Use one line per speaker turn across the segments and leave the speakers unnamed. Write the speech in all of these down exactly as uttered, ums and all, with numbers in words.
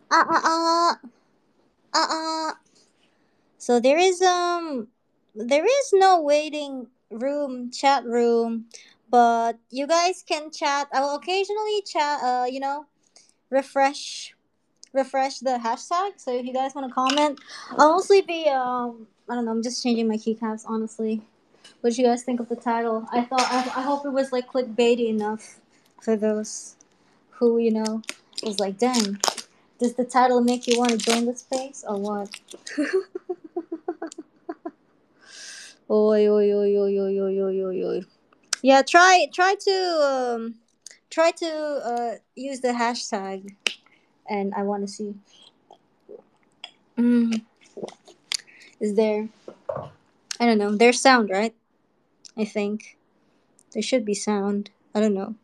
Uh uh uh uh uh. So there is um there is no waiting room, chat room, but you guys can chat. I will occasionally chat. Uh, you know, refresh refresh the hashtag. So if you guys want to comment, I'll mostly be um I don't know. I'm just changing my keycaps honestly. What did you guys think of the title? I thought I, I hope it was like clickbaity enough for those who you know was like, dang, does the title make you want to join the space or what? Oi oi oi oi oi oi oi oi oi. Yeah, try try to um try to uh use the hashtag, and I want to see. Mm, is there? I don't know. There's sound, right? I think there should be sound. I don't know.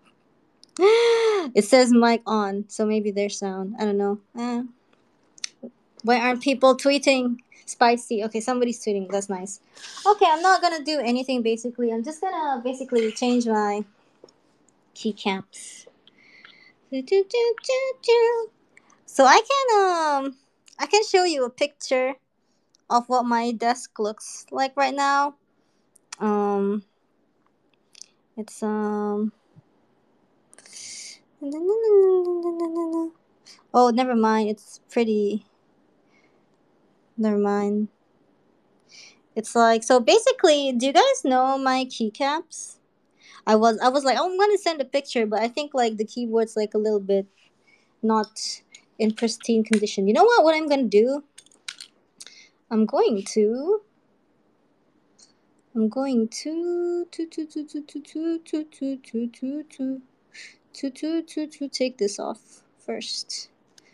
It says mic on, so maybe there's sound. I don't know. Eh. Why aren't people tweeting spicy? Okay, somebody's tweeting. That's nice. Okay, I'm not gonna do anything basically. I'm just gonna basically change my keycaps. So I can um I can show you a picture of what my desk looks like right now. Um it's um Oh, never mind. It's pretty. Never mind. It's like so basically, do you guys know my keycaps? I was I was like, oh, I'm gonna send a picture, but I think like the keyboard's like a little bit not in pristine condition. You know what? What I'm gonna do? I'm going to I'm going to to to to to to to to to to to to to to to to take this off first.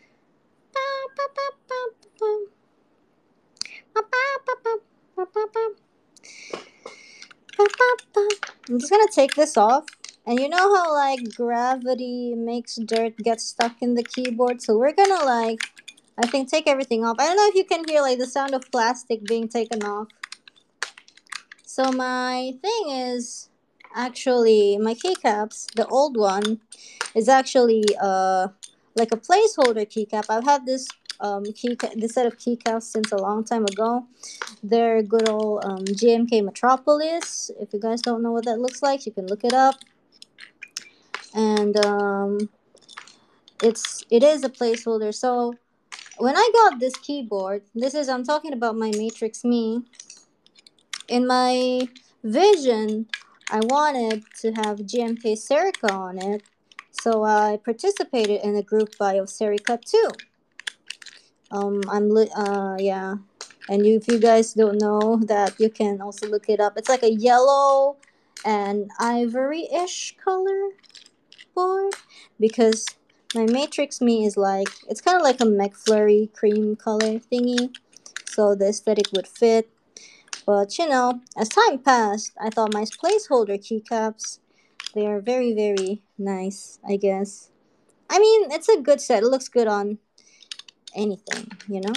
I'm just gonna take this off. And you know how like gravity makes dirt get stuck in the keyboard? So we're gonna like I think take everything off. I don't know if you can hear like the sound of plastic being taken off. So my thing is actually my keycaps, the old one, is actually uh like a placeholder keycap. I've had this um key this set of keycaps since a long time ago. They're good old um, G M K Metropolis. If you guys don't know what that looks like, you can look it up. And um, it's it is a placeholder. So when I got this keyboard, this is I'm talking about my Matrix Me. In my vision, I wanted to have G M K Serica on it, so I participated in a group buy of Serica too. Um, I'm li- uh yeah, and you, if you guys don't know that, you can also look it up. It's like a yellow and ivory-ish color board because my Matrix Me is like it's kind of like a McFlurry cream color thingy, so the aesthetic would fit. But you know, as time passed, I thought my placeholder keycaps they are very very nice. I guess. I mean, it's a good set. It looks good on anything, you know.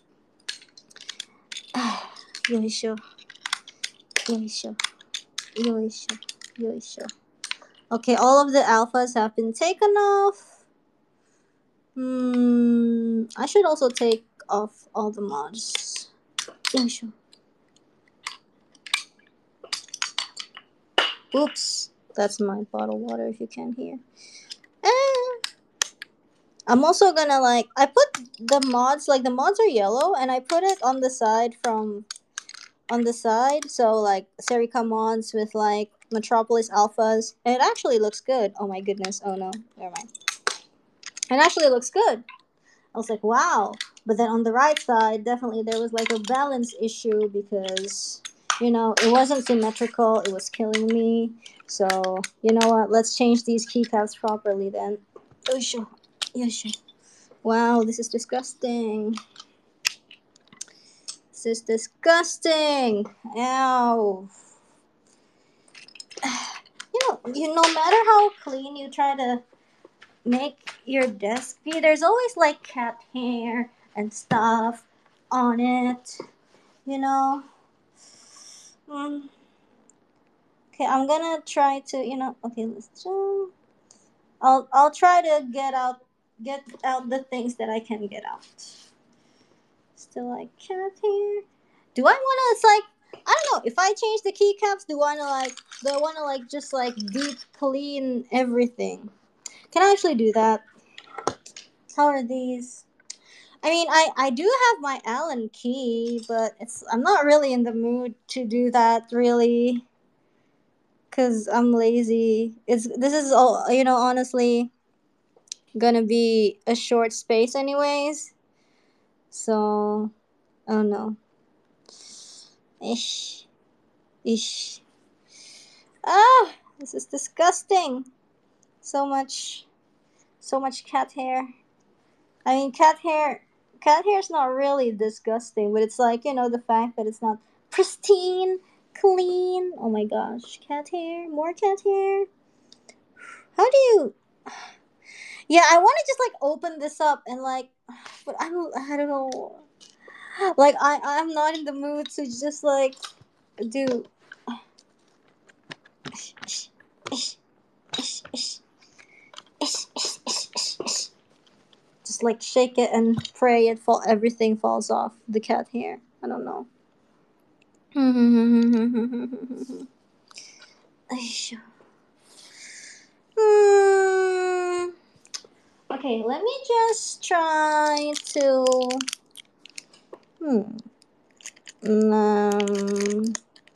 よいしょ、よいしょ、よいしょ、よいしょ. Okay, all of the alphas have been taken off. Hmm, I should also take off all the mods. よいしょ. Oops, that's my bottled water if you can't hear. Eh. I'm also gonna like I put the mods like the mods are yellow and I put it on the side from on the side so like Serica mods with like Metropolis alphas and it actually looks good. Oh my goodness. Oh no. Never mind. It actually looks good. I was like, wow. But then on the right side, definitely there was like a balance issue because, you know, it wasn't symmetrical. It was killing me. So, you know what? Let's change these keycaps properly then. Yosho. Yosho. Wow, this is disgusting. This is disgusting. Ow. You know, you no matter how clean you try to make your desk be, there's always like cat hair and stuff on it. You know. Mm. Okay, I'm gonna try to. You know. Okay, let's. I'll I'll try to get out get out the things that I can get out. Still like cat hair. Do I wanna? It's like I don't know. If I change the keycaps, do I wanna like? Do I wanna like just like deep clean everything? Can I actually do that? How are these? I mean, I I do have my Allen key, but it's I'm not really in the mood to do that really, cause I'm lazy. It's this is all you know. Honestly, gonna be a short space anyways. So, oh no. Ish. Ish. Ah, this is disgusting. So much, so much cat hair. I mean, cat hair, cat hair is not really disgusting, but it's like, you know, the fact that it's not pristine, clean. Oh my gosh, cat hair, more cat hair. How do you? Yeah, I want to just like open this up and like, but I don't, I don't know. Like I, I'm not in the mood to just like do. Just like shake it and pray it fall everything falls off the cat hair. I don't know. Hmm. Okay, let me just try to. Hmm. Um.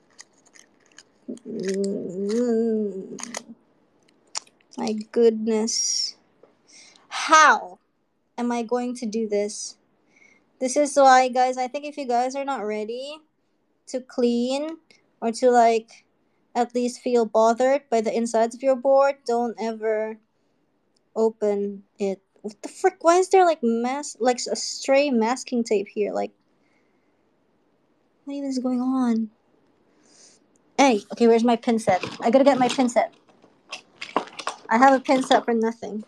mm, My goodness. How am I going to do this? This is why, guys, I think if you guys are not ready to clean or to like at least feel bothered by the insides of your board, don't ever open it. What the frick? Why is there like mask, like a stray masking tape here? Like, what even is going on? Hey, okay, where's my pin set? I gotta get my pin set. I have a pin set for nothing.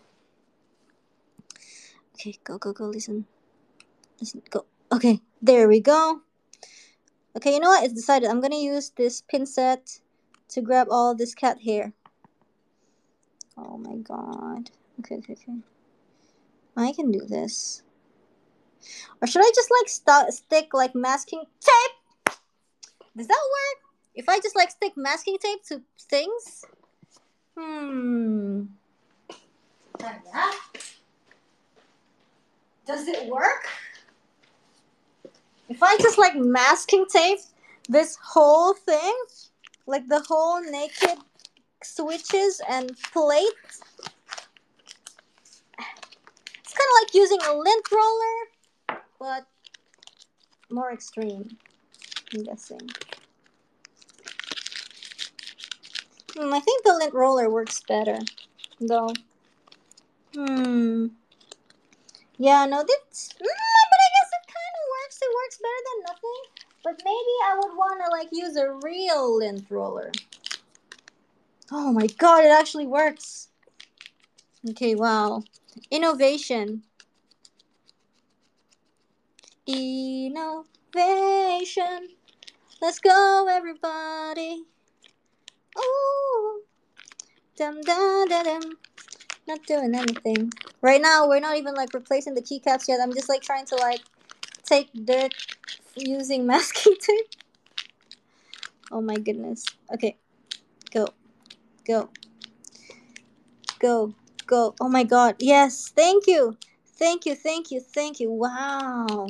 Okay, go, go, go, listen. Listen, go. Okay, there we go. Okay, you know what? It's decided. I'm gonna use this pin set to grab all this cat hair. Oh my god. Okay, okay, okay. I can do this. Or should I just like st- stick like masking tape? Does that work? If I just like stick masking tape to things? Hmm. Yeah. Does it work? If I just like masking tape this whole thing, like the whole naked switches and plate, it's kind of like using a lint roller, but more extreme, I'm guessing. Hmm, I think the lint roller works better, though. Hmm. Yeah, no, that's. Mm, but I guess it kind of works. It works better than nothing. But maybe I would want to like use a real lint roller. Oh my god, it actually works. Okay, wow. Innovation. Innovation. Let's go, everybody. Ooh. Dum dum dum dum. Not doing anything. Right now, we're not even like replacing the keycaps yet. I'm just like trying to like take dirt using masking tape. Oh my goodness. Okay. Go. Go. Go. Go. Oh my god. Yes. Thank you. Thank you. Thank you. Thank you. Wow.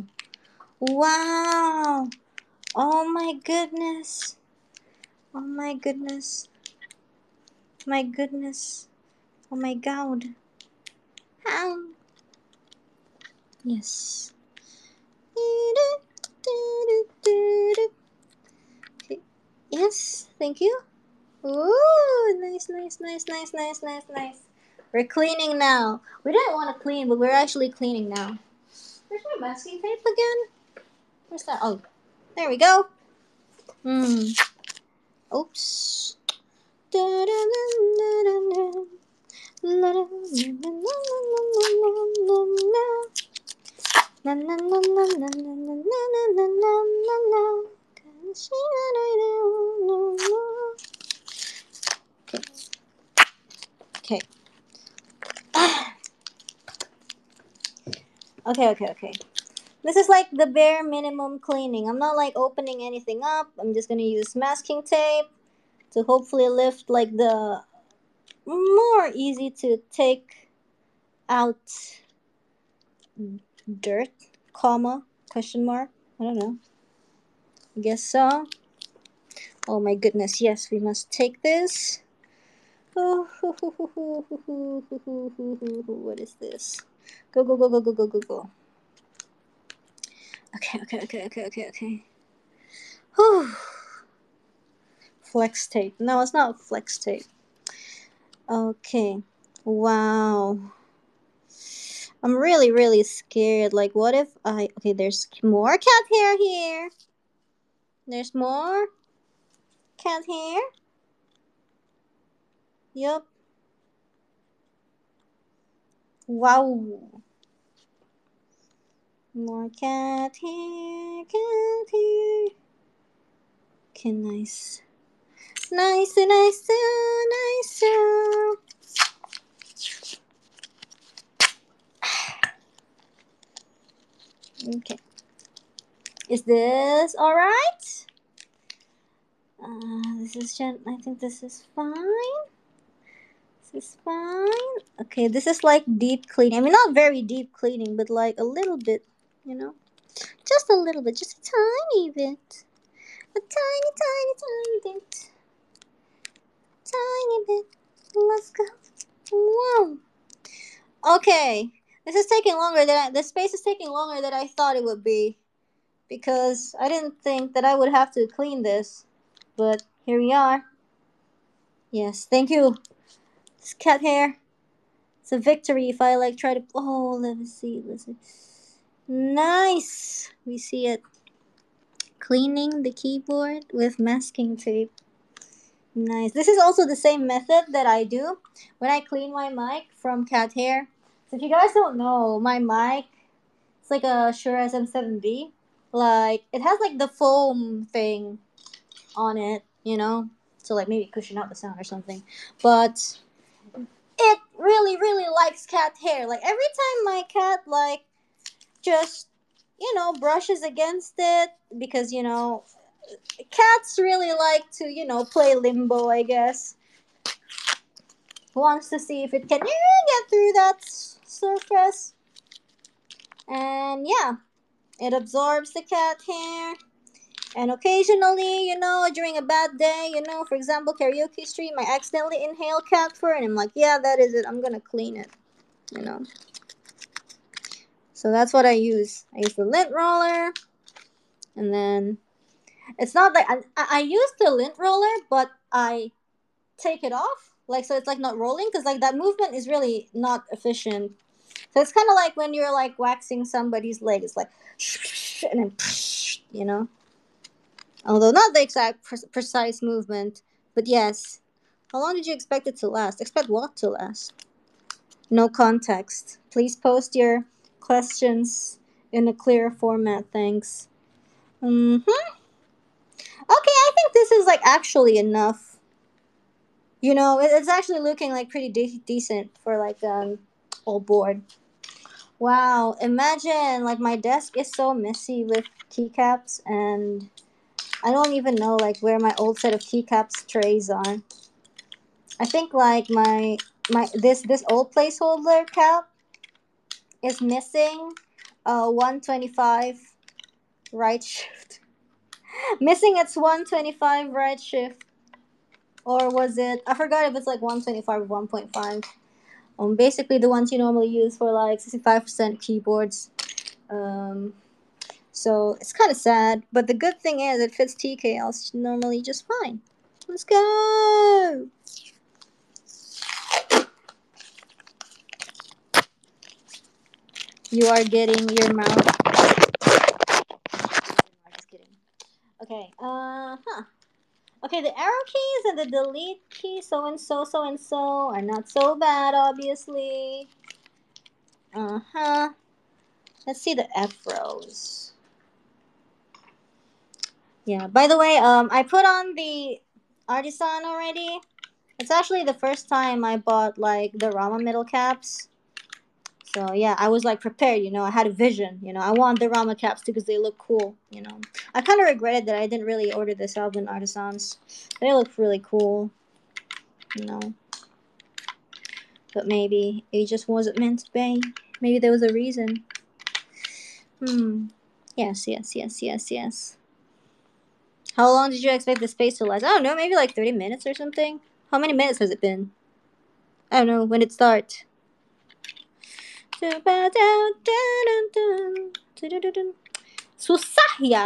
Wow. Oh my goodness. Oh my goodness. My goodness. Oh my god. How? Yes. Okay. Yes. Thank you. Ooh, nice, nice, nice, nice, nice, nice, nice. We're cleaning now. We didn't want to clean, but we're actually cleaning now. Where's my masking tape again? Where's that? Oh, there we go. Hmm. Oops. Okay. Okay. Okay, okay, okay. This is like the bare minimum cleaning. I'm not like opening anything up. I'm just gonna use masking tape to hopefully lift like the more easy to take out dirt, comma, question mark. I don't know. I guess so. Oh my goodness, yes, we must take this. Oh, what is this? Go, go, go, go, go, go, go, go. Okay, okay, okay, okay, okay, okay. Whew. Flex tape. No, it's not flex tape. Okay. Wow. I'm really, really scared. Like, what if I. Okay, there's more cat hair here. There's more cat hair. Yup. Wow. More cat hair, cat hair. Okay, nice. Nice, nice, nice. Okay. Is this alright? Uh, this is gen- I think this is fine. This is fine. Okay, this is like deep cleaning. I mean, not very deep cleaning, but like a little bit, you know? Just a little bit, just a tiny bit. A tiny, tiny, tiny bit. Tiny bit. Let's go. Whoa. Okay. This is taking longer than I, the space is taking longer than I thought it would be. Because I didn't think that I would have to clean this. But here we are. Yes, thank you. It's cat hair. It's a victory if I like try to. Oh, let us see. Let's see. Nice. We see it. Cleaning the keyboard with masking tape. Nice. This is also the same method that I do when I clean my mic from cat hair. So if you guys don't know, my mic, it's like a Shure S M seven B. Like it has like the foam thing on it, you know, to like maybe cushion out the sound or something. But it really, really likes cat hair. Like every time my cat like just you know brushes against it because you know cats really like to you know play limbo. I guess wants to see if it can get through that s- surface, and yeah, it absorbs the cat hair. And occasionally, you know, during a bad day, you know, for example, karaoke stream, I accidentally inhale cat fur, and I'm like, yeah, that is it. I'm gonna clean it, you know. So that's what I use. I use the lint roller, and then it's not like I, I I use the lint roller, but I take it off, like so it's like not rolling, because like that movement is really not efficient. So it's kind of like when you're like waxing somebody's leg, it's like, and then, you know. Although not the exact pre- precise movement, but yes. How long did you expect it to last? Expect what to last? No context. Please post your questions in a clear format. Thanks. Hmm. Okay, I think this is like actually enough. You know, it- it's actually looking like pretty de- decent for like um old board. Wow, imagine like my desk is so messy with keycaps, and I don't even know like where my old set of keycaps trays are. I think like my my this this old placeholder cap is missing uh one twenty-five right shift. Missing its one twenty-five right shift, or was it I forgot if it's like one twenty-five or one point five. Um basically the ones you normally use for like sixty-five percent keyboards. Um so it's kind of sad, but the good thing is it fits T K Ls normally just fine. Let's go. You are getting your mouth. No, just kidding. Okay. Uh huh. Okay, the arrow keys and the delete key, so and so, so and so, are not so bad, obviously. Uh huh. Let's see the F rows. Yeah. By the way, um, I put on the Artisan already. It's actually the first time I bought like the Rama middle caps. So yeah, I was like prepared, you know. I had a vision, you know. I want the Rama caps too because they look cool, you know. I kind of regretted that I didn't really order the Salvin Artisans. They look really cool, you know. But maybe it just wasn't meant to be. Maybe there was a reason. Hmm. Yes, yes, yes, yes, yes. How long did you expect the space to last? I don't know, maybe like thirty minutes or something. How many minutes has it been? I don't know when it starts. Susah ya.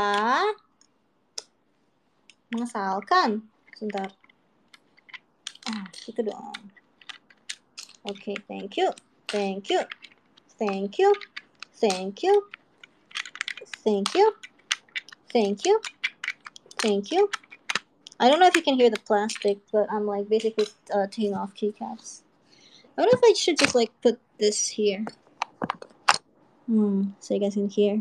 Mengesalkan. Sebentar. Ah, itu dong. Okay, thank you. Thank you. Thank you. Thank you. Thank you. Thank you. Thank you. I don't know if you can hear the plastic, but I'm like basically uh, taking off keycaps. I wonder if I should just like put this here. Hmm, so you guys can hear.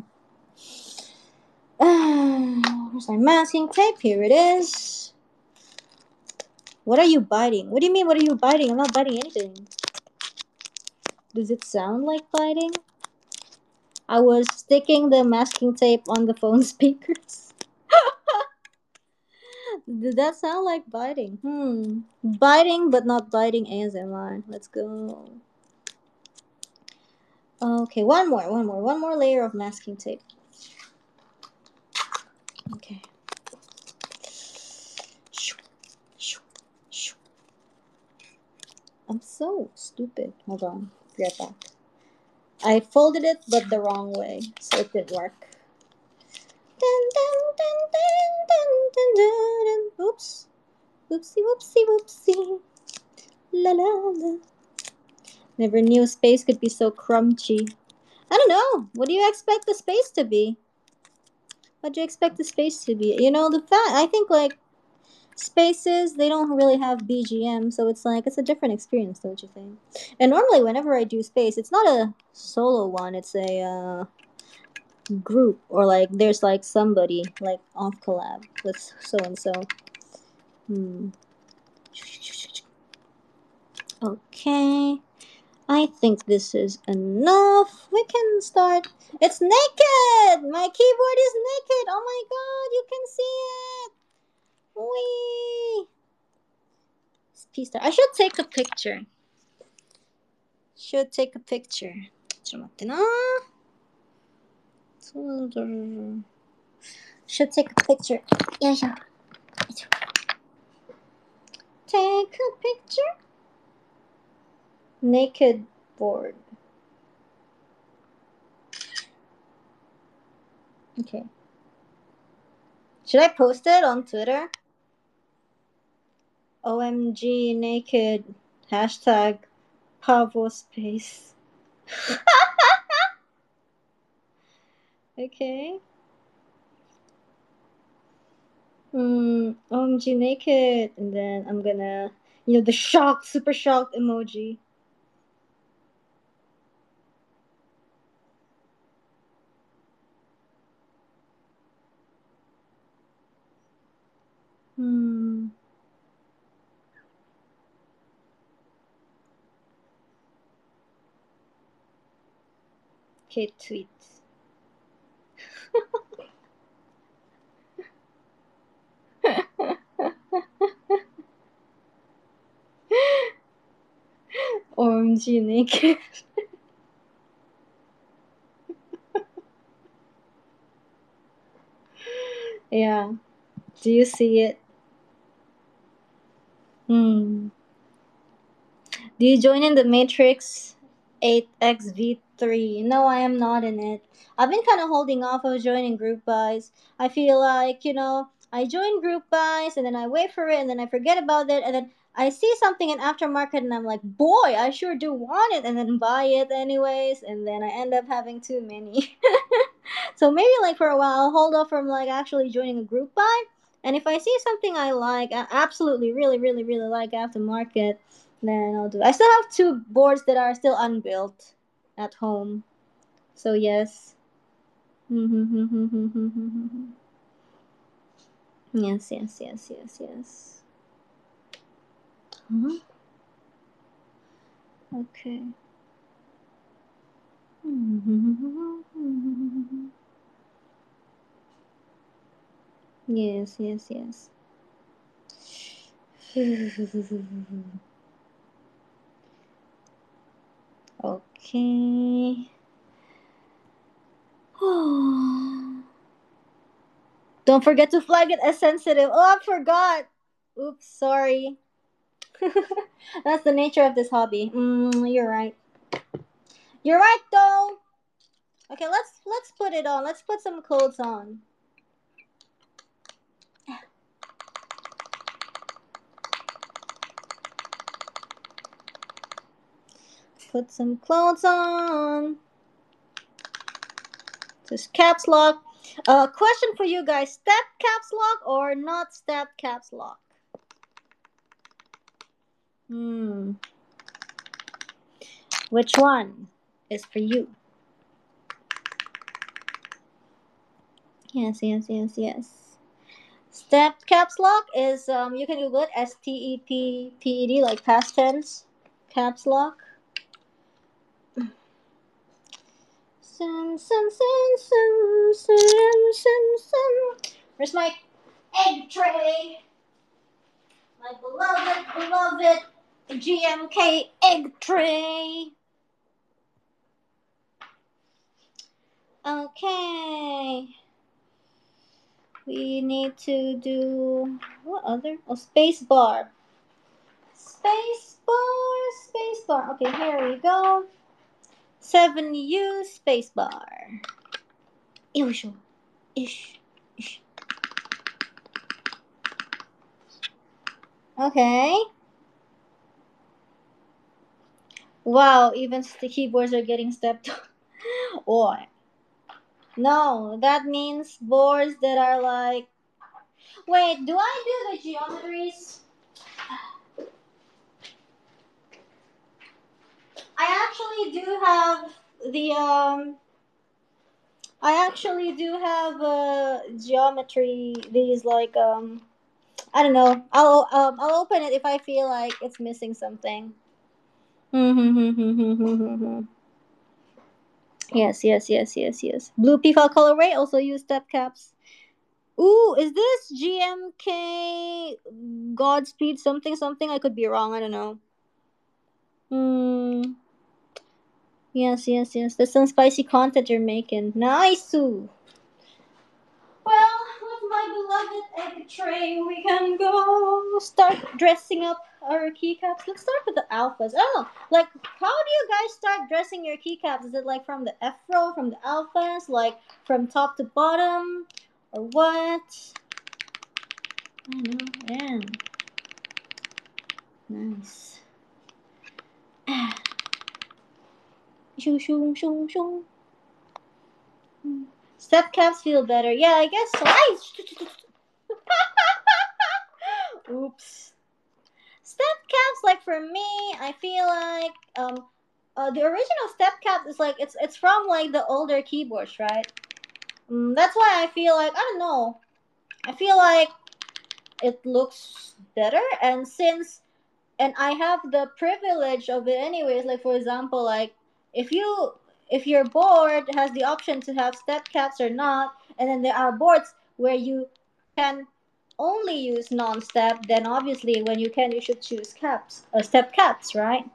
Ah, where's my masking tape? Here it is. What are you biting? What do you mean, what are you biting? I'm not biting anything. Does it sound like biting? I was sticking the masking tape on the phone speakers. Did that sound like biting? Hmm. Biting but not biting A S M R. Let's go. Okay, one more, one more, one more layer of masking tape. Okay. I'm so stupid. Hold on. Be right back. I folded it but the wrong way, so it didn't work. Dun, dun, dun, dun, dun, dun, dun, dun. Oops. Whoopsie, whoopsie, whoopsie. La la la. Never knew space could be so crunchy. I don't know. What do you expect the space to be? What do you expect the space to be? You know, the fact, I think like spaces, they don't really have B G M, so it's like, it's a different experience, don't you think? And normally, whenever I do space, it's not a solo one, it's a uh, group, or like there's like somebody like off collab with so and so. Hmm. Okay. I think this is enough. We can start. It's naked! My keyboard is naked! Oh my god, you can see it! Wee! Peace out. I should take a picture. Should take a picture. ちょっと待ってな。Should take a picture. よいしょ。Take a picture. Naked board. Okay. Should I post it on Twitter? O M G naked. Hashtag Pavo space. Okay. Hmm. O M G naked. And then I'm gonna, you know, the shocked, super shocked emoji. Hmm. Okay, tweet. O M G naked. Yeah. Do you see it? Hmm. Do you join in the Matrix eight X V three? No, I am not in it. I've been kind of holding off of joining group buys. I feel like, you know, I join group buys and then I wait for it and then I forget about it and then I see something in aftermarket and I'm like, boy, I sure do want it, and then buy it anyways, and then I end up having too many. So maybe like for a while I'll hold off from like actually joining a group buy. And if I see something I like, I absolutely really, really, really like aftermarket, then I'll do it. I still have two boards that are still unbuilt at home. So yes. Yes, yes, yes, yes, yes. Huh? Okay. Yes, yes, yes. Okay. Don't forget to flag it as sensitive. Oh, I forgot. Oops, sorry. That's the nature of this hobby. Mm, you're right. You're right though. Okay, let's let's put it on. Let's put some clothes on. Put some clothes on. Just caps lock. Uh, question for you guys: step caps lock or not step caps lock? Hmm. Which one is for you? Yes, yes, yes, yes. Step caps lock is um you can Google it S T E P P E D like past tense caps lock. Sun, sun, sun, sun, sun, sun, sun. Where's my egg tray? My beloved, beloved G M K egg tray. Okay. We need to do what other? Oh, space bar. Space bar, space bar. Okay, here we go. seven U space bar. Ish, ish, ish. Okay. Wow, even the keyboards are getting stepped on. Oh, no, that means boards that are like. Wait, do I do the geometries? I actually do have the um. I actually do have uh geometry. These like um. I don't know. I'll um I'll open it if I feel like it's missing something. Yes, yes, yes, yes, yes. Blue Peacock colorway also use step caps. Ooh, is this G M K Godspeed something something? I could be wrong. I don't know. Hmm. Yes, yes, yes. There's some spicy content you're making. Nice. Well, with my beloved egg tray, we can go start dressing up our keycaps. Let's start with the alphas. Oh, like how do you guys start dressing your keycaps? Is it like from the F row, from the alphas, like from top to bottom, or what? I know. Yeah. Nice. Shoo, shoo, shoo, shoo. Step caps feel better. Yeah, I guess so. Ay! Oops. Step caps, like for me, I feel like um, uh, the original step caps is like it's it's from like the older keyboards, right? Mm, that's why I feel like I don't know. I feel like it looks better, and since and I have the privilege of it anyways. Like for example, like if you if your board has the option to have step caps or not, and then there are boards where you can only use non-step, then obviously when you can, you should choose caps, uh, step caps, right?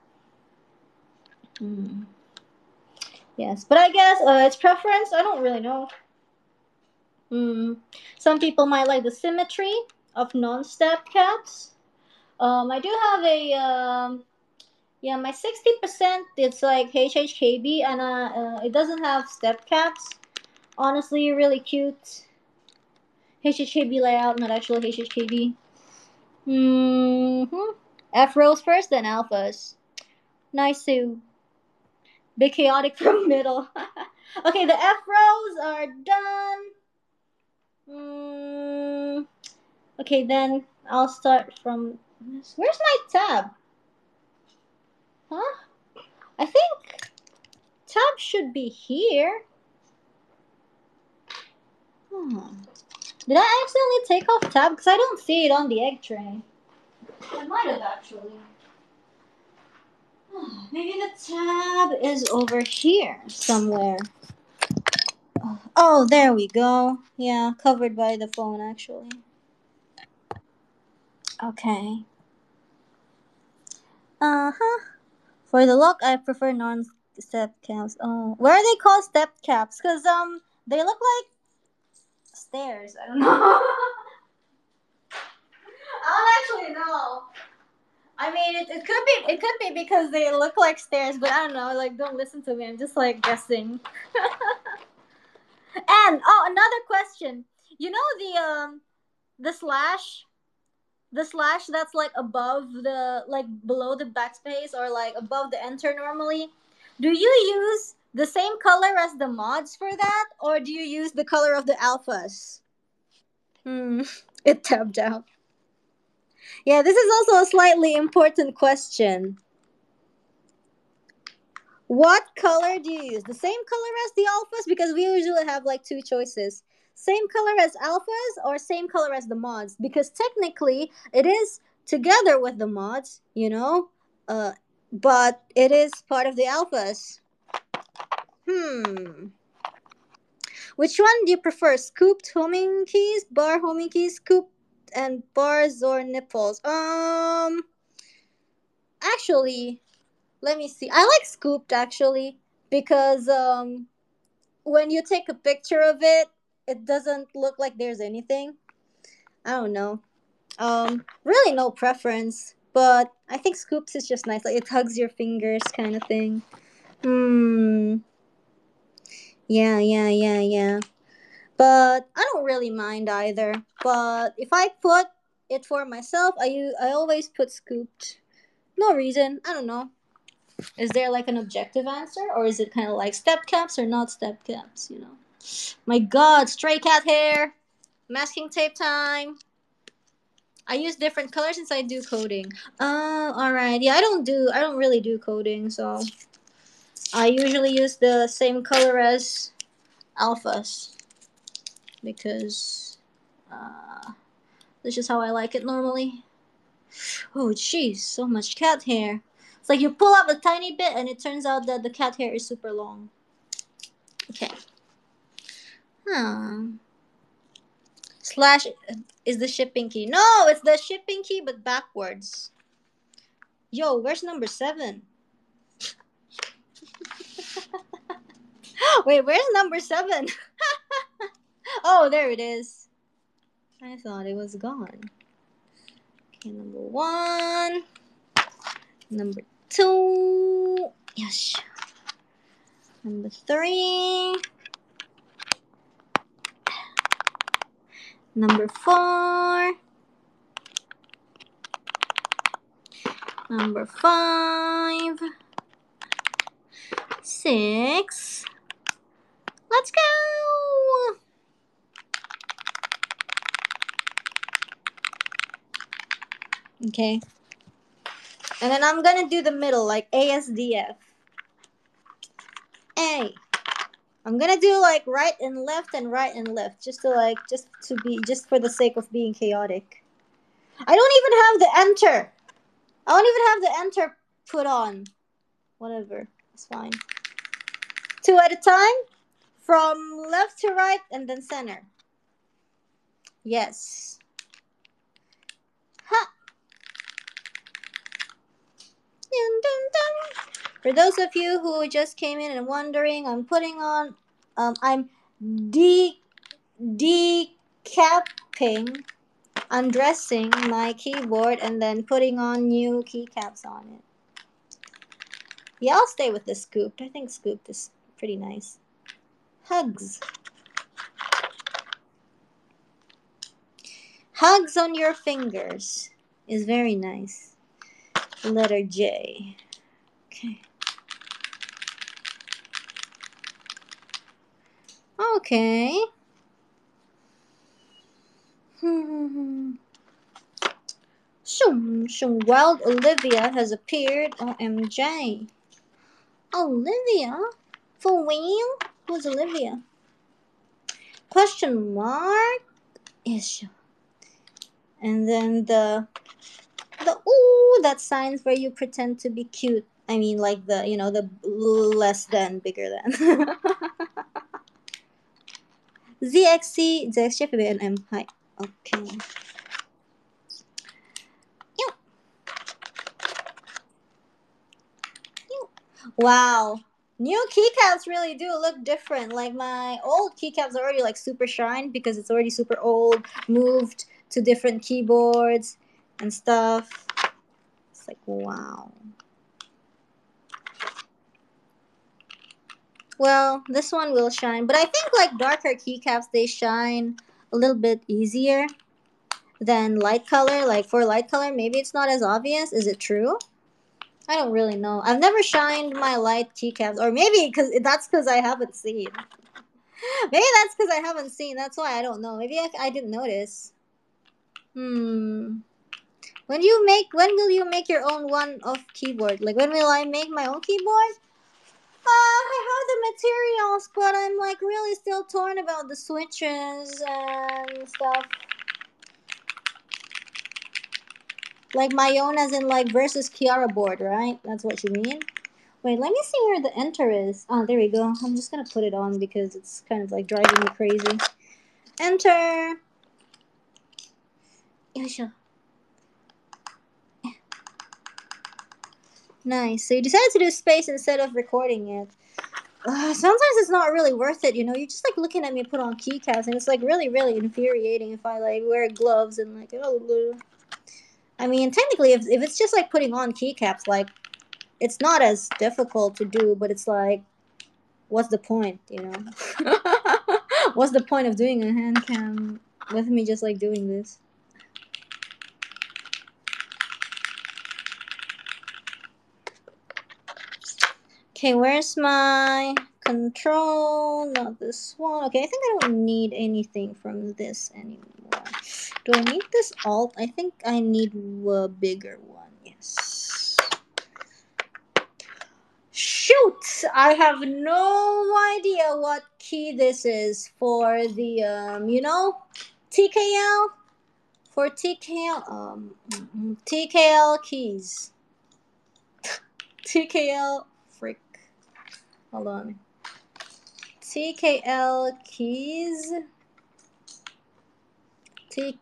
Mm. Yes, but I guess uh, it's preference. I don't really know. Mm. Some people might like the symmetry of non-step caps. Um, I do have a um, Yeah, my sixty percent it's like H H K B and uh, uh, it doesn't have step caps. Honestly, really cute. H H K B layout, not actual H H K B. Mm-hmm. F rows first, then alphas. Nice too. Big chaotic from middle. Okay, the F rows are done. Mm, okay, then I'll start from. Where's my tab? Huh? I think tab should be here. Hmm. Did I accidentally take off tab? Because I don't see it on the egg tray. I might have actually. Maybe the tab tab is over here somewhere. Oh, there we go. Yeah, covered by the phone actually. Okay. Uh huh. For the look, I prefer non-step caps. Oh, where are they called step caps? Cause um, they look like stairs. I don't know. I don't actually know. I mean, it, it could be it could be because they look like stairs, but I don't know. Like, don't listen to me. I'm just like guessing. And oh, another question. You know the um the slash the slash that's like above the like below the backspace or like above the enter normally. Do you use the same color as the mods for that, or do you use the color of the alphas? Hmm. It tabbed out. Yeah, this is also a slightly important question. What color do you use? The same color as the alphas? Because we usually have like two choices. Same color as alphas or same color as the mods? Because technically it is together with the mods, you know? Uh but it is part of the alphas. Hmm. Which one do you prefer? Scooped homing keys, bar homing keys, scooped and bars or nipples? Um actually, let me see. I like scooped actually because um when you take a picture of it, it doesn't look like there's anything. I don't know. Um, really no preference, but I think scoops is just nice. Like it hugs your fingers, kind of thing. Hmm. Yeah, yeah, yeah, yeah. But I don't really mind either. But if I put it for myself, I u- I always put scooped. No reason. I don't know. Is there like an objective answer, or is it kind of like step caps or not step caps? You know. My God, stray cat hair. Masking tape time. I use different colors since I do coding. Oh, all right. Yeah, I don't do. I don't really do coding, so I usually use the same color as alphas because uh, this is how I like it normally. Oh, jeez, so much cat hair. It's like you pull up a tiny bit, and it turns out that the cat hair is super long. Okay. Huh. Slash is the shipping key. No, it's the shipping key, but backwards. Yo, where's number seven? Wait, where's number seven? Oh, there it is. I thought it was gone. Okay, number one. Number two. Yes. Number three. Number four. Number five. Six. Let's go. Okay. And then I'm gonna do the middle, like A S D F. A. I'm gonna do like right and left and right and left, just to like, just to be, just for the sake of being chaotic. I don't even have the enter. I don't even have the enter put on. Whatever, it's fine. Two at a time, from left to right and then center. Yes. Ha. Dun, dun, dun. For those of you who just came in and wondering, I'm putting on, um, I'm de decapping, undressing my keyboard and then putting on new keycaps on it. Yeah, I'll stay with the scooped. I think scooped is pretty nice. Hugs. Hugs on your fingers is very nice. Letter J. Okay. Okay. Hmm. Shum, shum. Wild Olivia has appeared. O M G. Olivia? For real? Who's Olivia? Question mark? Yes. And then the the ooh, that signs where you pretend to be cute I mean, like the, you know, the less than, bigger than. Z X C, Z X C F B N M. Hi. Okay. Ew. Ew. Wow. New keycaps really do look different. Like my old keycaps are already like super shine because it's already super old, moved to different keyboards and stuff. It's like, wow. Well, this one will shine, but I think like darker keycaps, they shine a little bit easier than light color. Like for light color, maybe it's not as obvious. Is it true? I don't really know. I've never shined my light keycaps, or maybe because that's because I haven't seen. Maybe that's because I haven't seen. That's why I don't know. Maybe I, I didn't notice. Hmm. When you make, when will you make your own one-off keyboard? Like when will I make my own keyboard? Uh, I have the materials, but I'm like really still torn about the switches and stuff. Like my own, as in like versus Kiara board, right? That's what you mean. Wait, let me see where the enter is. Oh, there we go. I'm just gonna put it on because it's kind of like driving me crazy. Enter. Yoisho. Nice. So you decided to do space instead of recording it. Uh, sometimes it's not really worth it, you know. You're just like looking at me put on keycaps, and it's like really, really infuriating if I like wear gloves and like oh. I mean, technically, if if it's just like putting on keycaps, like it's not as difficult to do, but it's like, what's the point, you know? What's the point of doing a hand cam with me just like doing this? Okay, where's my control? Not this one. Okay, I think I don't need anything from this anymore. Do I need this alt? I think I need a bigger one. Yes. Shoot! I have no idea what key this is for the, um, you know, T K L? For T K L, um, T K L keys. T K L, frick. Hold on. T K L keys. T.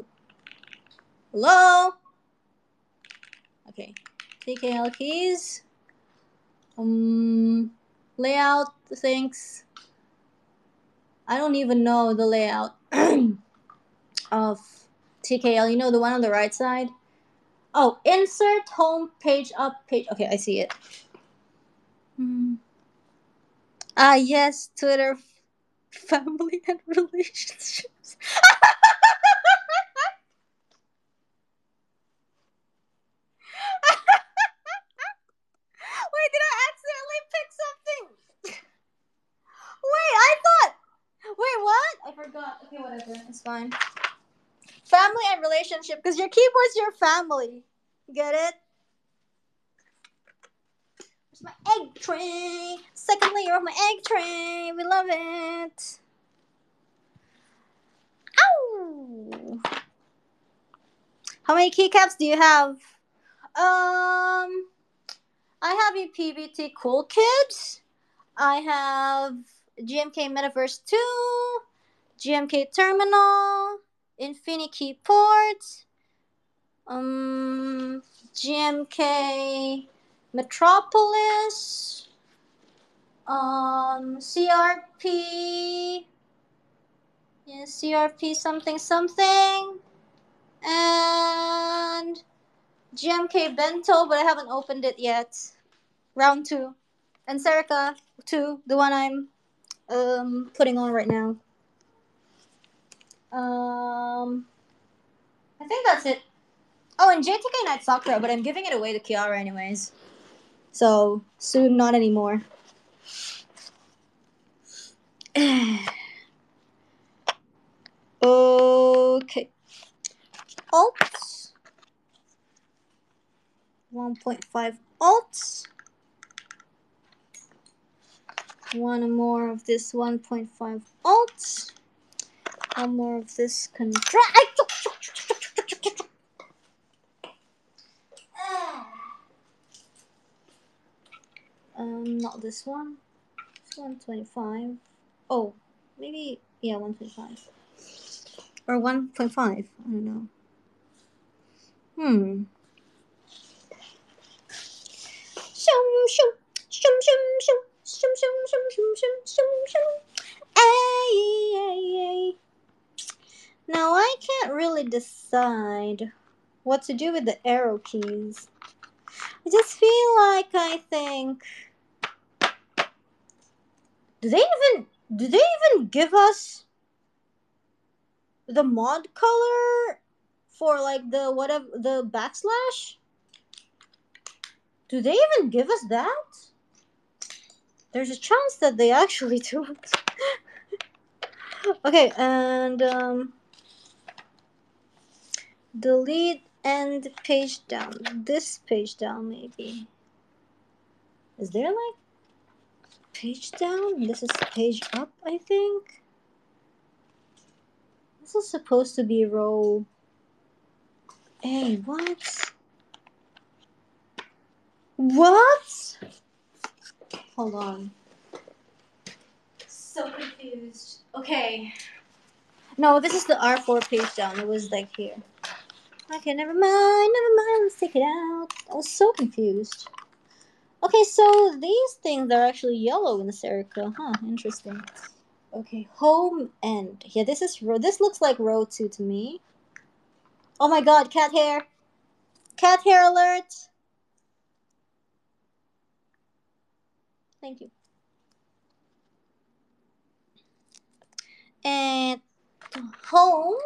Hello? Okay. T K L keys. Um, layout, things. I don't even know the layout of T K L. You know, the one on the right side? Oh, insert home page up page. Okay, I see it. Hmm. Ah, yes, Twitter family and relationships. Wait, did I accidentally pick something? Wait, I thought. Wait, what? I forgot. Okay, whatever. It's fine. Family and relationship, because your keyboard's your family. Get it? Where's my egg tray? Second layer of my egg tray. We love it. Ow! How many keycaps do you have? Um, I have a P V T Cool Kid. I have G M K Metaverse two, G M K Terminal, Infinity Port, um, G M K Metropolis, um, C R P, yeah, C R P something something, and G M K Bento, but I haven't opened it yet. Round two. And Serica two, the one I'm um putting on right now. Um, I think that's it. Oh, and J T K Night Sakura, but I'm giving it away to Kiara anyways. So soon, not anymore. Okay. Alt. one point five alt. One more of this one point five alt. One more of this control. not this one. It's one twenty-five. Oh, maybe, yeah, one twenty-five. Or one point five. I don't know. Hmm. Shum, shum, shum, shum, shum, shum, shum, shum, shum, shum, shum, shum. Ay, ay, ay. Now I can't really decide what to do with the arrow keys. I just feel like I think. Do they even do they even give us the mod color for like the whatever the backslash? Do they even give us that? There's a chance that they actually do. Okay, and um, delete and page down. This page down maybe. Is there like page down? This is page up, I think. This is supposed to be row. Hey, what? What? Hold on. So confused. Okay. No, this is the R four page down. It was like here. Okay, never mind, never mind. Let's take it out. I was so confused. Okay, so these things are actually yellow in this Erica. Huh, interesting. Okay, home end. Yeah, this is row. This looks like row two to me. Oh my god, cat hair. Cat hair alert. Thank you. And home.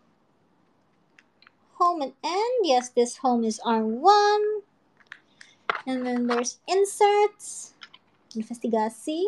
Home and end. Yes, this home is R one. And then there's inserts. Investigasi.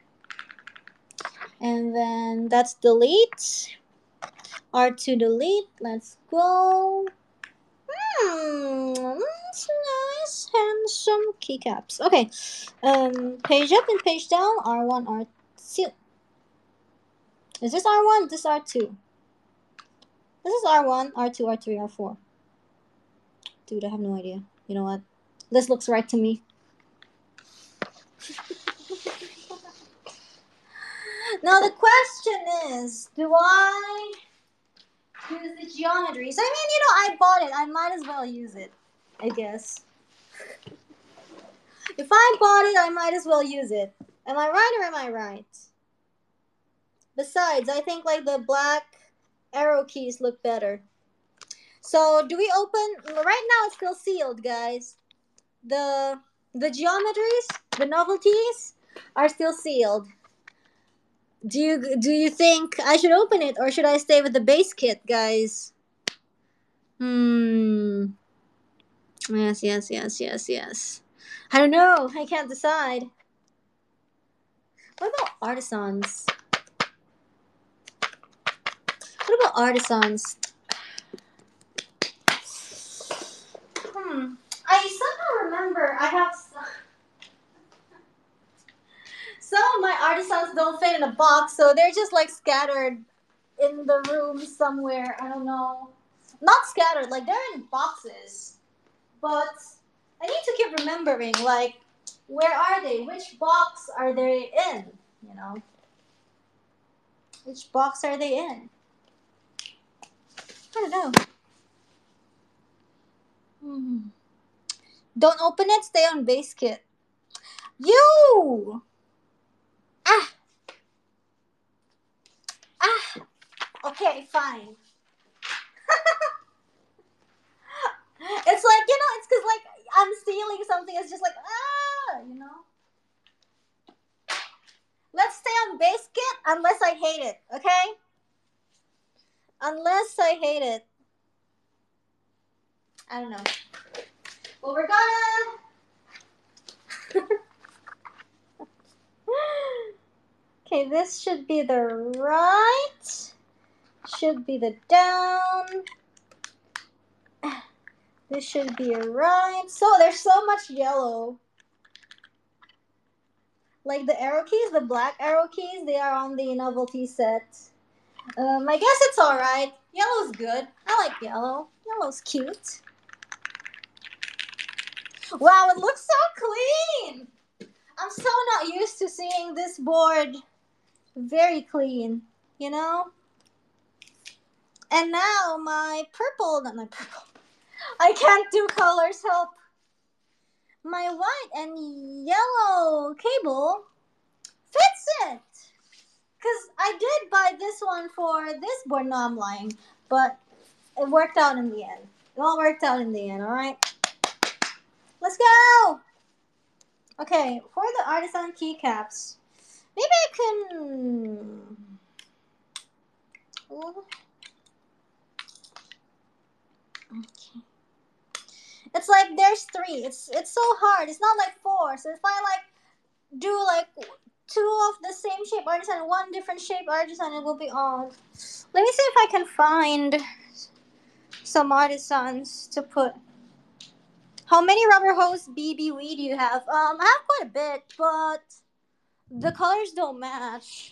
And then that's delete. R two delete. Let's go. Hmm, that's nice. Handsome keycaps. Okay. Um, page up and page down. R one, R two. Is this R one? This is R two. This is R one, R two, R three, R four. Dude, I have no idea. You know what? This looks right to me. Now the question is, do I use the geometries? I mean, you know, I bought it. I might as well use it, I guess. If I bought it, I might as well use it. Am I right or am I right? Besides, I think like the black arrow keys look better. So do we open? Right now it's still sealed, guys. The the geometries, the novelties are still sealed. Do you do you think I should open it or should I stay with the base kit, guys? Hmm. Yes, yes, yes, yes, yes. I don't know. I can't decide. What about artisans? What about artisans? Hmm. I somehow remember I have some, some of my artisans don't fit in a box, so they're just like scattered in the room somewhere. I don't know. Not scattered, like they're in boxes. But I need to keep remembering, like, where are they? Which box are they in? You know? Which box are they in? I don't know. Hmm. Don't open it, stay on base kit. You! Ah! Ah! Okay, fine. It's like, you know, it's because, like, I'm stealing something. It's just like, ah! You know? Let's stay on base kit unless I hate it, okay? Unless I hate it. I don't know. Well, we're gonna... Okay, this should be the right. Should be the down. This should be a right. So there's so much yellow. Like the arrow keys, the black arrow keys, they are on the novelty set. Um, I guess it's alright. Yellow's good. I like yellow. Yellow's cute. Wow, it looks so clean. I'm so not used to seeing this board very clean, you know? And now my purple, not my purple, I can't do colors, help. My white and yellow cable fits it. Because I did buy this one for this board. No, I'm lying. But it worked out in the end. It all worked out in the end, alright? Let's go! Okay, for the artisan keycaps, maybe I can. Okay. It's like there's three. It's it's so hard. It's not like four. So if I like do like two of the same shape artisan, one different shape artisan, it will be odd. Let me see if I can find some artisans to put. How many rubber hose B B weed do you have? Um, I have quite a bit, but the colors don't match.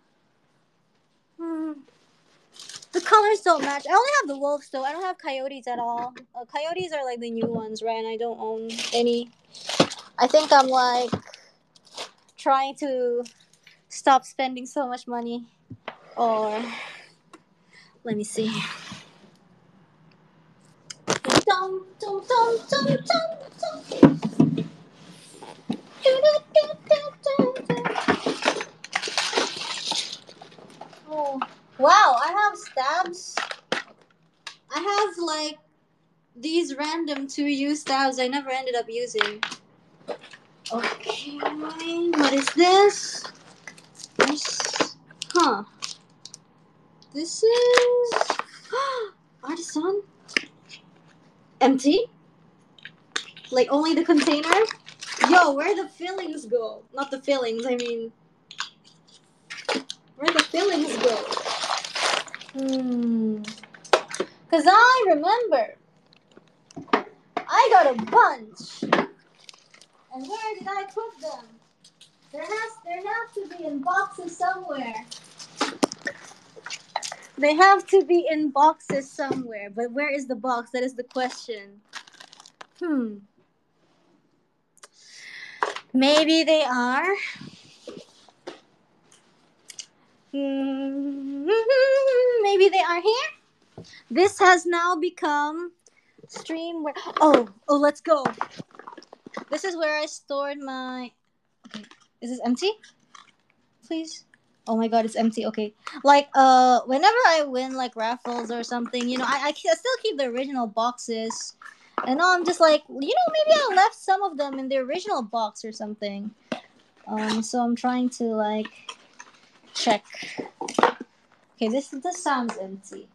Hmm. The colors don't match. I only have the wolves though. I don't have coyotes at all. Uh, coyotes are like the new ones, right? And I don't own any. I think I'm like trying to stop spending so much money. Or let me see. Dum, dum, dum, dum, dum, dum. Oh. Wow, I have stabs. I have like these random two use stabs I never ended up using. Okay, what is this? This, huh? This is artisan. Empty? Like only the container? Yo, where the fillings go? Not the fillings, I mean, where the fillings go? Hmm. Cause I remember I got a bunch. And where did I put them? There has there have to be in boxes somewhere. They have to be in boxes somewhere. But where is the box? That is the question. Hmm. Maybe they are. Hmm. Maybe they are here. This has now become stream where. Oh, oh, let's go. This is where I stored my. Okay, is this empty? Please. Oh my god, it's empty. Okay, like uh, whenever I win like raffles or something, you know, I I, I still keep the original boxes, and now I'm just like, you know, maybe I left some of them in the original box or something. Um, so I'm trying to like check. Okay, this this sounds empty.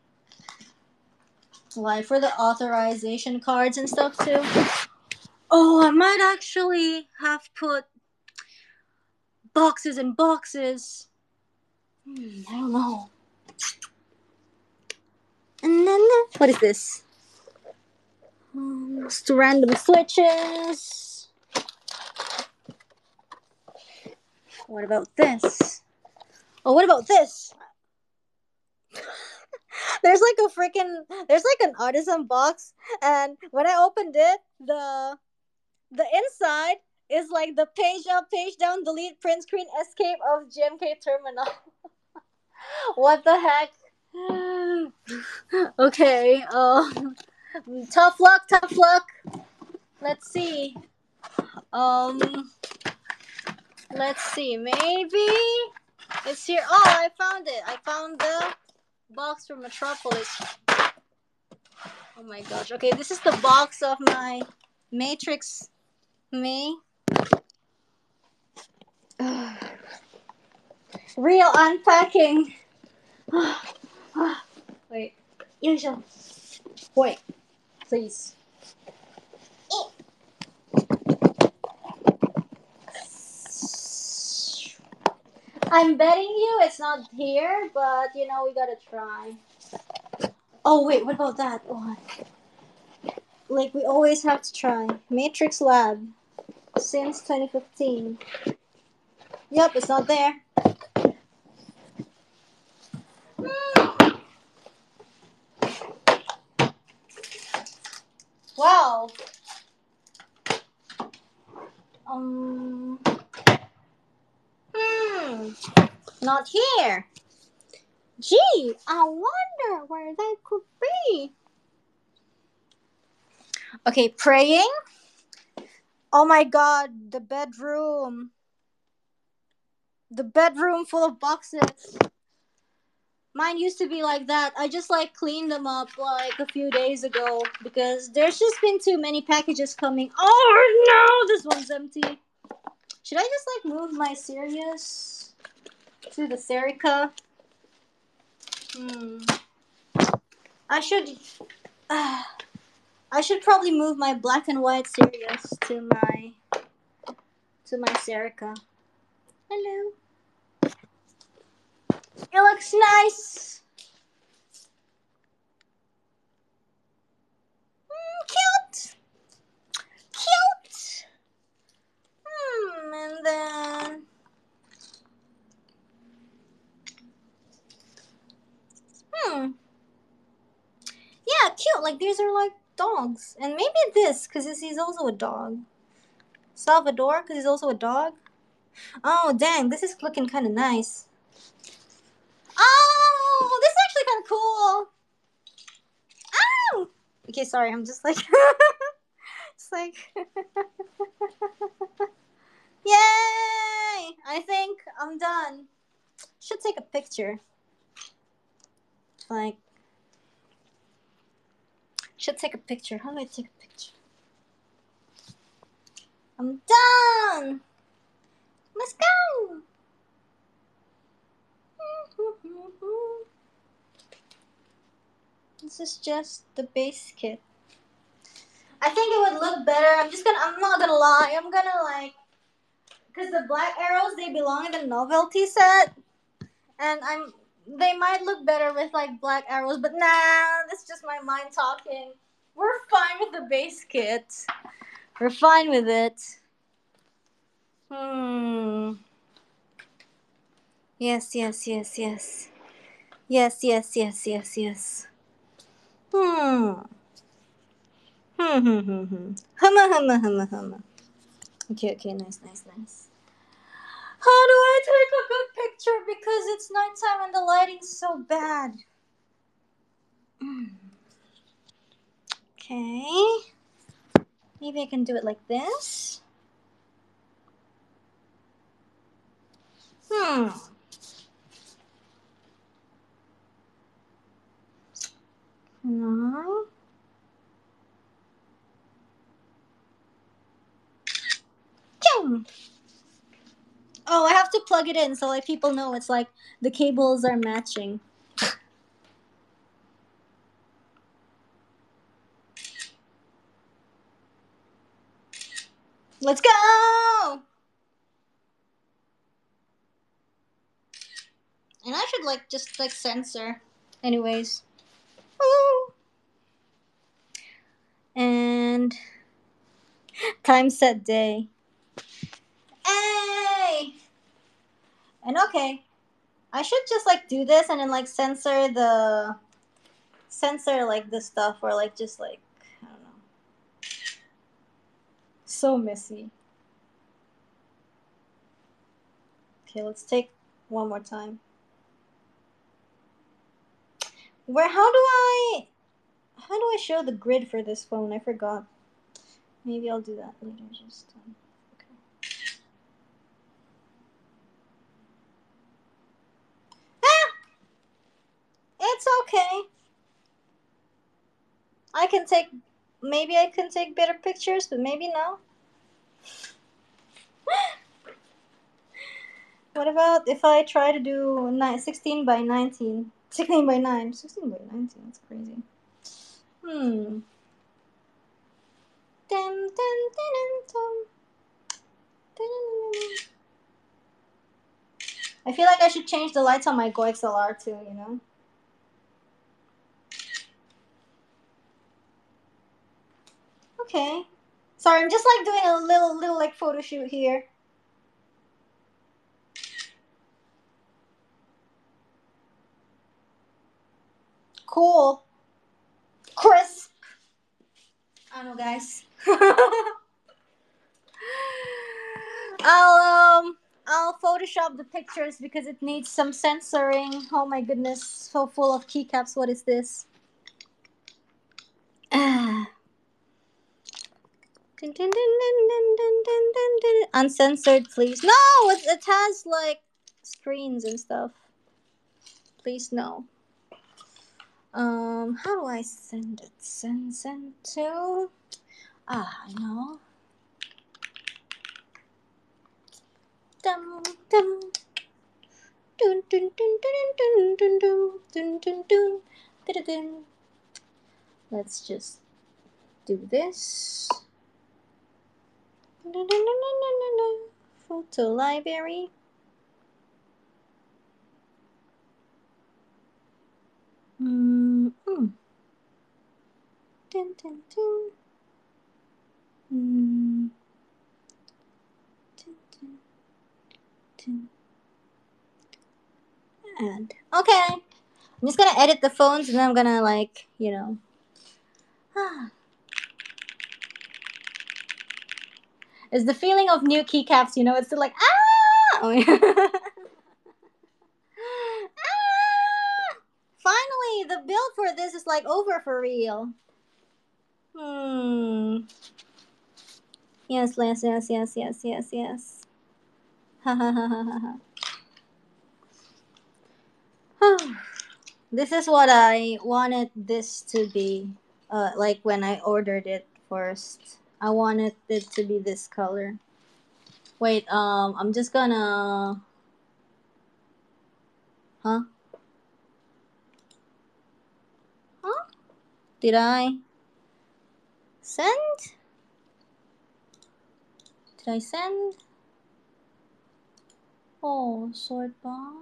Like for the authorization cards and stuff too. Oh, I might actually have put boxes and boxes. Hmm, I don't know. And then what is this? Um, just random switches. What about this? Oh, what about this? There's like a freaking there's like an artisan box, and when I opened it, the the inside is like the page up, page down, delete, print screen, escape of G M K terminal. What the heck? Okay. Um. Tough luck. Tough luck. Let's see. Um. Let's see. Maybe it's here. Oh, I found it. I found the box from Metropolis. Oh my gosh. Okay, this is the box of my Matrix Me. Real unpacking. Wait. Usual. Wait. Please. I'm betting you it's not here, but you know, we gotta try. Oh, wait, what about that? Oh, like, we always have to try. Matrix Lab. Since twenty fifteen. Yep, it's not there. Wow. Um. Not here. Gee, I wonder where they could be. Okay, praying. Oh my god, the bedroom. The bedroom full of boxes. Mine used to be like that. I just like cleaned them up like a few days ago because there's just been too many packages coming. Oh no, this one's empty. Should I just like move my Sirius to the Serica? Hmm. I should. Uh, I should probably move my black and white Sirius to my to my Serica. Hello. It looks nice. Mm, cute. Cute. Hmm. And then. Hmm. Yeah, cute. Like these are like dogs, and maybe this because he's also a dog. Salvador because he's also a dog. Oh dang, this is looking kind of nice. Oh, this is actually kind of cool. Oh. Okay, sorry. I'm just like, it's like, yay! I think I'm done. Should take a picture. Like, should take a picture. How do I take a picture? I'm done. Let's go. This is just the base kit. I think it would look better. I'm just gonna. I'm not gonna lie. I'm gonna like, cause the black arrows they belong in the novelty set, and I'm. They might look better with like black arrows, but nah. That's just my mind talking. We're fine with the base kit. We're fine with it. Hmm. Yes. Yes. Yes. Yes. Yes. Yes. Yes. Yes. Yes. Hmm. Hmm. Hmm. Hmm. Hmm. Humma. Humma. Humma. Humma. Okay. Okay. Nice. Nice. Nice. How do I take a good picture because it's nighttime and the lighting's so bad? Okay. Maybe I can do it like this. Hmm. No. Pew! Oh, I have to plug it in so like people know it's like the cables are matching. Let's go! And I should like just like censor. Anyways. Woo! And time set day. Hey! And okay. I should just like do this and then like censor the censor like the stuff or like just like I don't know. So messy. Okay, let's take one more time. Where how do I how do I show the grid for this phone? I forgot. Maybe I'll do that later. Just um, okay. Ah, it's okay. I can take. Maybe I can take better pictures, but maybe no. What about if I try to do nine, sixteen by nineteen? sixteen by nine. sixteen by nineteen. That's crazy. Hmm. Dum, dum, dum, dum, dum. I feel like I should change the lights on my Go X L R too, you know? Okay. Sorry, I'm just like doing a little, little like photo shoot here. Cool. Crisp. I don't know, guys. I'll, um, I'll photo Photoshop the pictures because it needs some censoring. Oh my goodness, so full of keycaps. What is this? Ah. Dun, dun, dun, dun, dun, dun, dun, dun, dun. Uncensored, please. No, it, it has like screens and stuff. Please no. Um, how do I send it? Send, send to. Ah, I know. Dum dum. Dun dun dun dun dun dun dun dun dun dun dun dun. Let's just do this. Dun, dun, dun, dun, dun, dun, dun. Photo library. Mm, mm. Dun, dun, dun. Mm. Dun, dun, dun. And okay, I'm just gonna edit the phones and then I'm gonna like you know. It's the feeling of new keycaps, you know. It's still like ah. Oh, yeah. Ah! Finally, the build for this is like over for real. Hmm. Yes, yes, yes, yes, yes, yes, yes. Ha ha ha ha ha ha. This is what I wanted this to be. Uh, like when I ordered it first, I wanted it to be this color. Wait, um, I'm just gonna. Huh? Huh? Did I send? Did I send? Oh, sort by.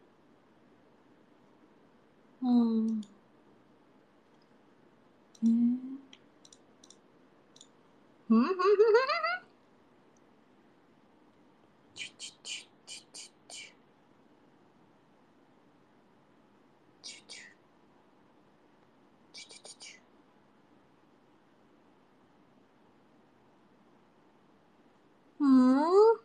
Hmm. Hmm. Hmm.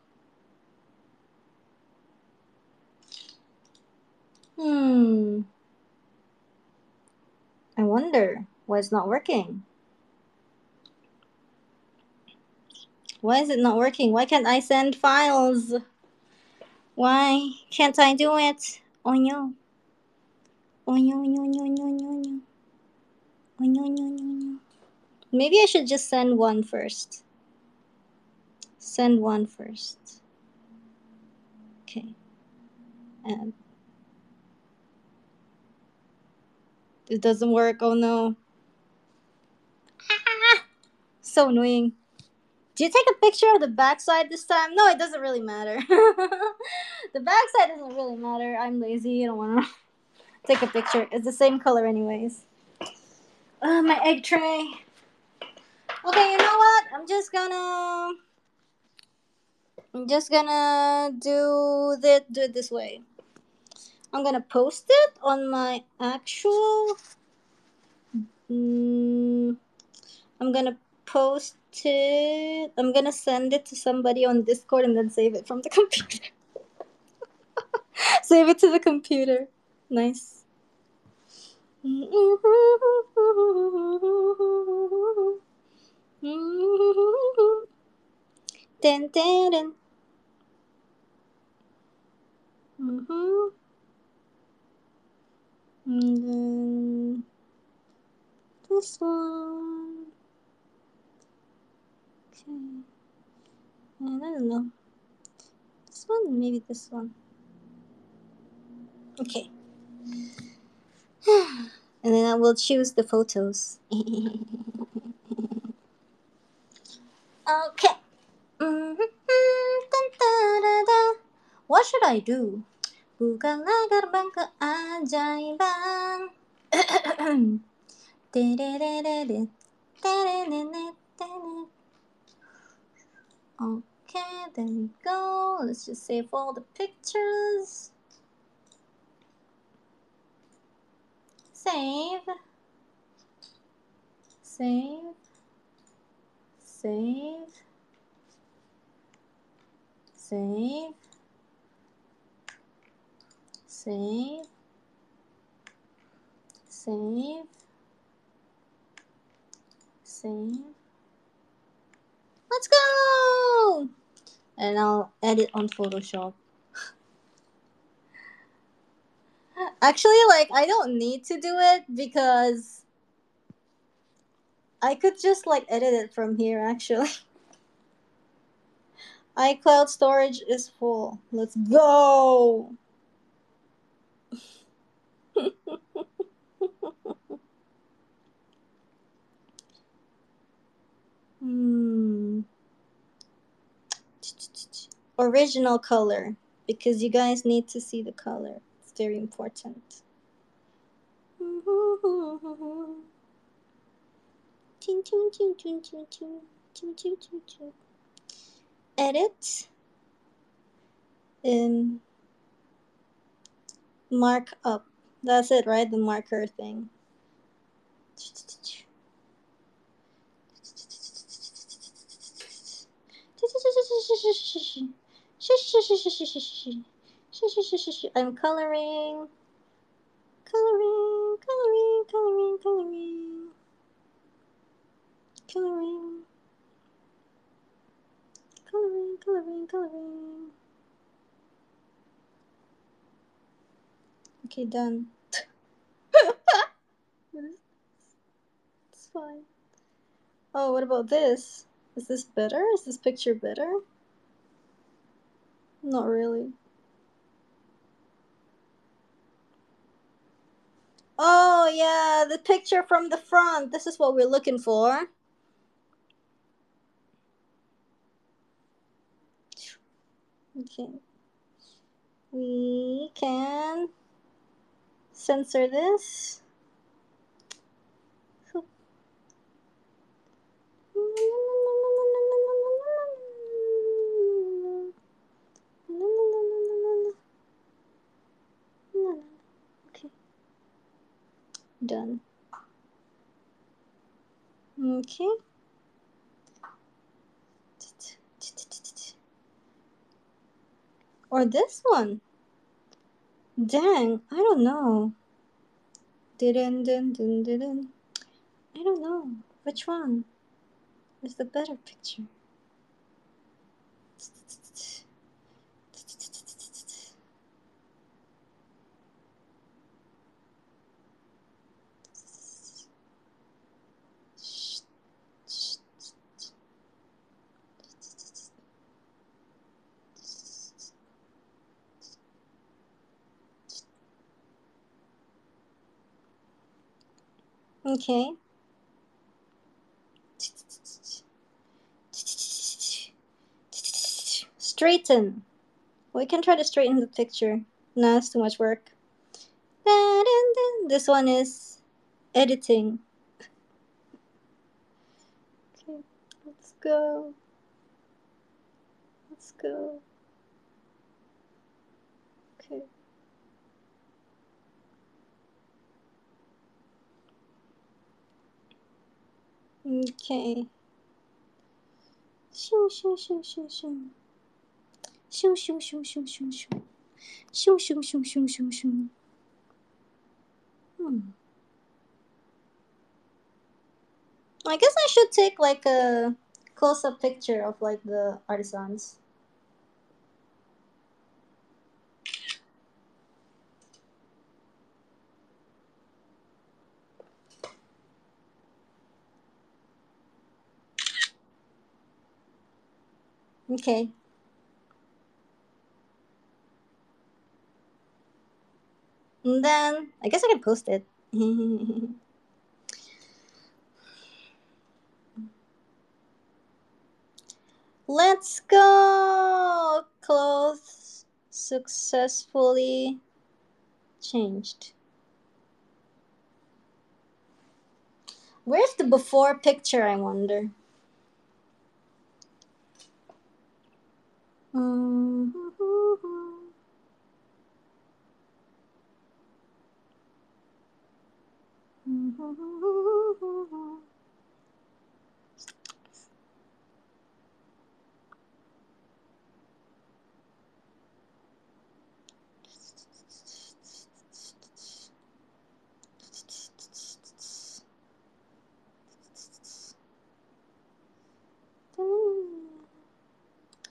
Hmm. I wonder why it's not working. Why is it not working? Why can't I send files? Why can't I do it? Oh no. Oh no, no, no, no, no, no. Oh no, no, no, no. Maybe I should just send one first. Send one first. Okay. And it doesn't work. Oh no. Ah! So annoying. Do you take a picture of the backside this time? No, it doesn't really matter. The backside doesn't really matter. I'm lazy. I don't want to take a picture. It's the same color, anyways. Uh, my egg tray. Okay, you know what? I'm just gonna. I'm just gonna do that. Do it this way. I'm gonna post it on my actual. Mm, I'm gonna post it. I'm gonna send it to somebody on Discord and then save it from the computer. Save it to the computer. Nice. Dun, dun, dun. Mm-hmm. And then this one. Okay. And I don't know. This one, maybe this one. Okay. And then I will choose the photos. Okay. What should I do? Bukalah gerbang keajaiban. Okay, there we go. Let's just save all the pictures. Save. Save. Save. Save. Save. Save. Save. Let's go! And I'll edit on Photoshop. Actually, like, I don't need to do it because I could just, like, edit it from here, actually. iCloud storage is full. Let's go! Hmm. Original color. Because you guys need to see the color. It's very important. Edit. Um, mark up. That's it, right? The marker thing. I'm coloring. Coloring, coloring, coloring, coloring. Coloring. Coloring, coloring, coloring. Okay, done. It's fine. Oh, what about this? Is this better? Is this picture better? Not really. Oh, yeah, the picture from the front. This is what we're looking for. Okay. We can censor this. Okay. Done. Okay. Or this one. Dang, I don't know. Didn't, didn't, didn't, didn't. I don't know. Which one is the better picture? Okay. Straighten. We can try to straighten the picture. No, it's too much work. This one is editing. Okay, let's go. Let's go. Okay. Okay. Shoo, shoo, shoo, shoo, shoo. Shoo, shoo, shoo, shoo, shoo, shoo. Shoo, shoo, shoo, shoo, shoo, shoo. Hmm. I guess I should take like a close-up picture of like the artisans. Okay. And then I guess I can post it. Let's go! Clothes successfully changed. Where's the before picture, I wonder?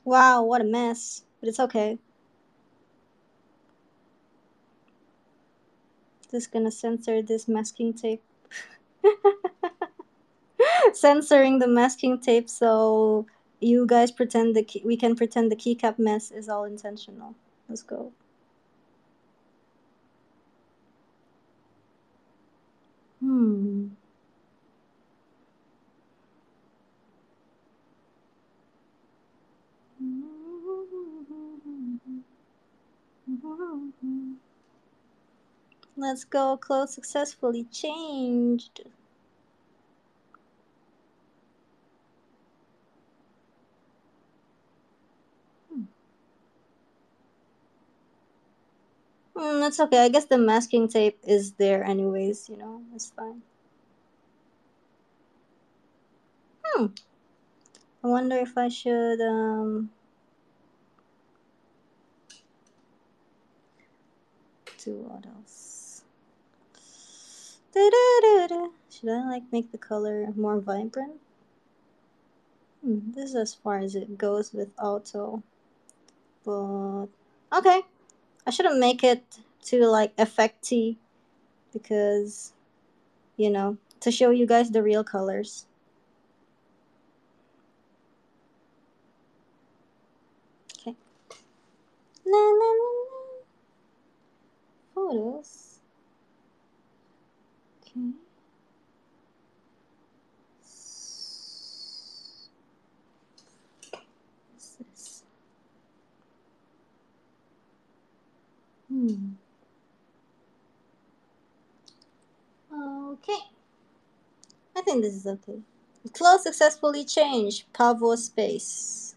Wow, what a mess. But it's okay. Just gonna censor this masking tape. Censoring the masking tape so you guys pretend the key- we can pretend the keycap mess is all intentional. Let's go. Hmm. Let's go. Clothes successfully changed. Hmm, that's okay. I guess the masking tape is there anyways, you know. It's fine. Hmm. I wonder if I should um do what else. Da-da-da-da. Should I like make the color more vibrant? Hmm, this is as far as it goes with auto. But okay. I shouldn't make it too like effecty because you know, to show you guys the real colors. Okay. La, la, la, la. Photos. Okay. What's this? Hmm. Okay. I think this is okay. Close successfully changed. Pavo space.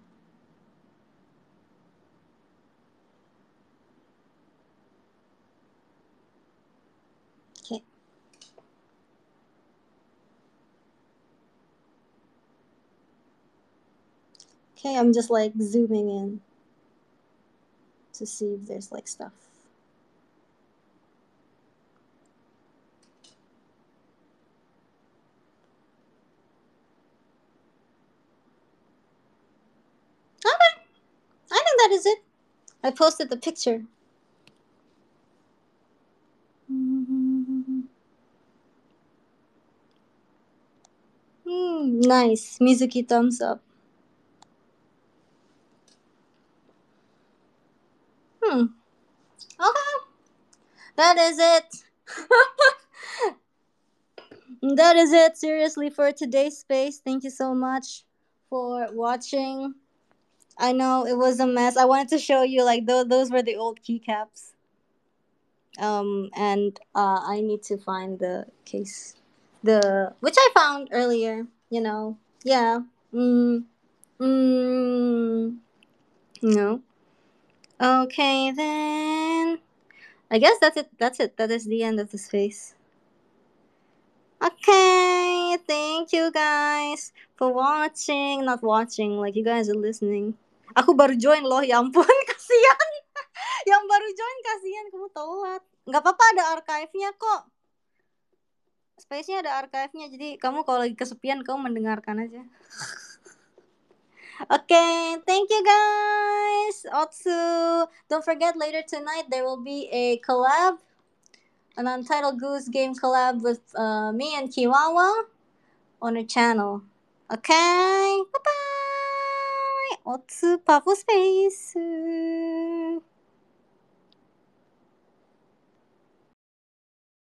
Okay. Okay, I'm just like zooming in to see if there's like stuff. Okay. I think that is it. I posted the picture. Hmm, nice. Mizuki thumbs up. Hmm. Okay. That is it. That is it, seriously, for today's space. Thank you so much for watching. I know it was a mess. I wanted to show you, like, those, those were the old keycaps. Um, and uh, I need to find the case. The which I found earlier, you know. Yeah. Mm, mm, no. Okay, then. I guess that's it. That's it. That is the end of the space. Okay, thank you guys for watching. Not watching, like you guys are listening. Aku baru join loh, ya ampun, kasihan. Yang baru join kasihan, kamu telat. Nggak apa-apa, ada archive-nya kok. Space-nya ada archive-nya, jadi kamu kalau lagi kesepian, kamu mendengarkan aja. Okay, thank you guys. Otsu, don't forget later tonight there will be a collab, an Untitled Goose Game collab with uh, me and Kiwawa on her channel. Okay, bye bye. Otsu Purple Space.